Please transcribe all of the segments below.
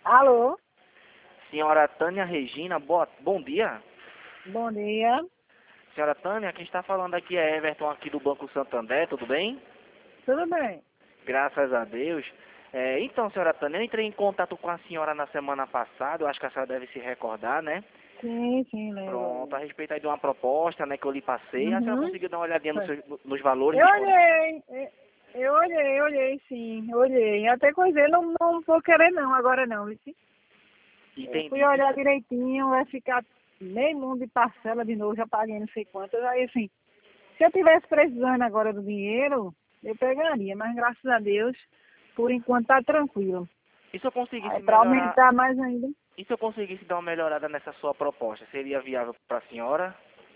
Alô, Senhora Tânia Regina, bom dia. bom dia. Senhora Tânia, quem está falando aqui é Everton aqui do Banco Santander, tudo bem? Tudo bem? Graças a Deus. Então, senhora Tânia, eu entrei em contato com a senhora na semana passada, eu acho que a senhora deve se recordar, né? Sim, Pronto, a lembro. respeito aí de uma proposta, né, que eu lhe passei, a senhora Uhum. conseguiu dar uma olhadinha Foi. nos valores Eu disponíveis? olhei, eu olhei sim, eu olhei. Até coisei, não vou querer não, agora não, viu? Fui Entendi. olhar direitinho, vai ficar meio mundo de parcela de novo, já paguei não sei quantas. Aí assim, se eu tivesse precisando agora do dinheiro, eu pegaria, mas graças a Deus, por enquanto tá tranquilo. E se eu conseguisse Aí para melhorar, aumentar mais ainda. e se eu conseguisse dar uma melhorada nessa sua proposta, seria viável para a senhora?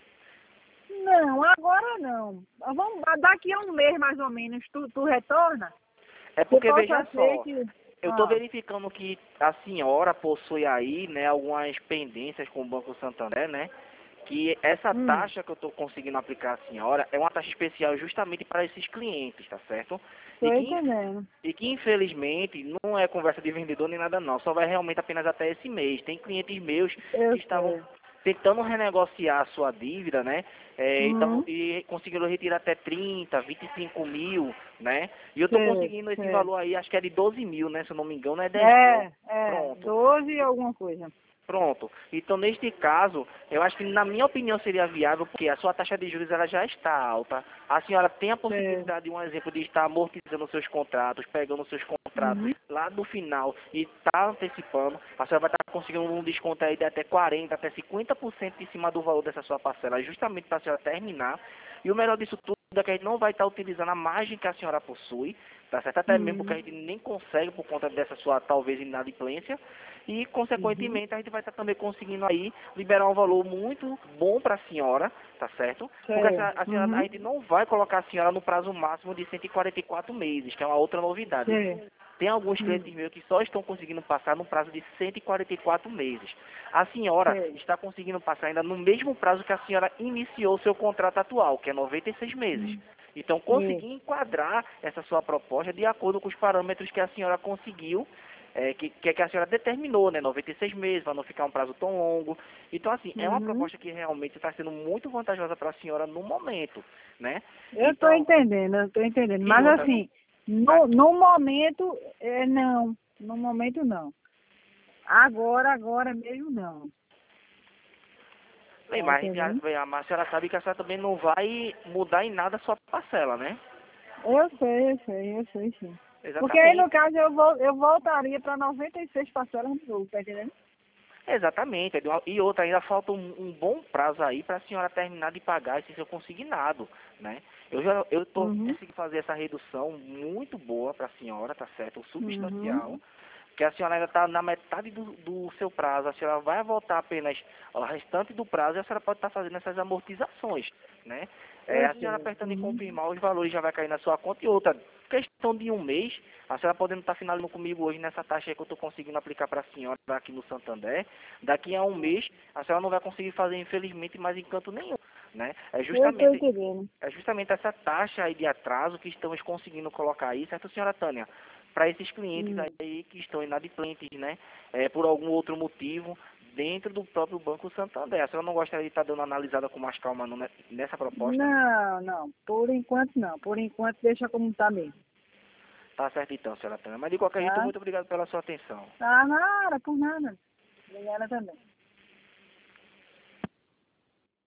Não, agora não. Vamos, daqui a um mês mais ou menos, tu retorna? É Que porque, veja possa ser só, que. eu estou Ah, verificando que a senhora possui aí, né, algumas pendências com o Banco Santander, né? Que essa hum, taxa que eu estou conseguindo aplicar à senhora é uma taxa especial justamente para esses clientes, tá certo? E tô que, entendendo. e que infelizmente não é conversa de vendedor nem nada não, só vai realmente apenas até esse mês. Tem clientes meus que Eu estavam sei. tentando renegociar a sua dívida, né? Hum, E conseguiram retirar até 30, 25 mil, né? E eu estou sei, conseguindo esse sei. valor aí, acho que é de 12 mil, né? Se eu não me engano, é 10 mil. É, Pronto. 12 e alguma coisa. Pronto. Então, neste caso, eu acho que, na minha opinião, seria viável, porque a sua taxa de juros ela já está alta. A senhora tem a Sei. possibilidade, um exemplo, de estar amortizando seus contratos, pegando seus contratos Uhum, lá no final e está antecipando. A senhora vai estar conseguindo um desconto aí de até 40%, até 50% em cima do valor dessa sua parcela, justamente para a senhora terminar. E o melhor disso tudo é que a gente não vai estar utilizando a margem que a senhora possui, tá certo? Até mesmo porque a uhum, gente nem consegue por conta dessa sua, talvez, inadimplência. E, uhum. consequentemente, a gente vai estar também conseguindo aí liberar um valor muito bom para a senhora, tá certo? Porque Sei. a Uhum, gente não vai colocar a senhora no prazo máximo de 144 meses, que é uma outra novidade. sei. Tem alguns Hum, clientes meus que só estão conseguindo passar no prazo de 144 meses. A senhora sei. está conseguindo passar ainda no mesmo prazo que a senhora iniciou o seu contrato atual, que é 96 meses. Hum, Então, isso. conseguir enquadrar essa sua proposta de acordo com os parâmetros que a senhora conseguiu, que a senhora determinou, né? 96 meses, para não ficar um prazo tão longo. Então, assim, é uma Uhum. proposta que realmente está sendo muito vantajosa para a senhora no momento, né? Eu Então, tô entendendo. e Mas outra, assim, a- no momento, não. No momento, não. Agora mesmo, não. bem, Tá mas entendendo? a senhora sabe que a senhora também não vai mudar em nada a sua parcela, né? Eu sei, sim. Porque aí, no Exatamente. caso, eu voltaria para 96 parcelas de novo, tá entendendo? Exatamente. E outra, ainda falta um bom prazo aí para a senhora terminar de pagar esse seu consignado, né? Eu estou Uhum, conseguindo fazer essa redução muito boa para a senhora, tá certo? Substancial. uhum, Que a senhora ainda está na metade do seu prazo, a senhora vai voltar apenas ao restante do prazo e a senhora pode estar fazendo essas amortizações, né? eu A senhora sei. apertando em Uhum, confirmar, os valores já vai cair na sua conta. E outra, questão de um mês, a senhora podendo estar finalizando comigo hoje nessa taxa aí que eu estou conseguindo aplicar para a senhora aqui no Santander, daqui a um mês a senhora não vai conseguir fazer, infelizmente, mais encanto nenhum, né? eu tô entendendo. É justamente essa taxa aí de atraso que estamos conseguindo colocar aí, certo, senhora Tânia? Para esses clientes Hum. aí que estão inadimplentes, né? Por algum outro motivo, dentro do próprio Banco Santander. A senhora não gostaria de estar dando uma analisada com mais calma nessa proposta? Não. Por enquanto, não. Por enquanto, deixa como tá mesmo. Tá certo então, senhora Tânia. Mas de qualquer jeito, Tá? muito obrigado pela sua atenção. Tá nada, por nada. Obrigada também.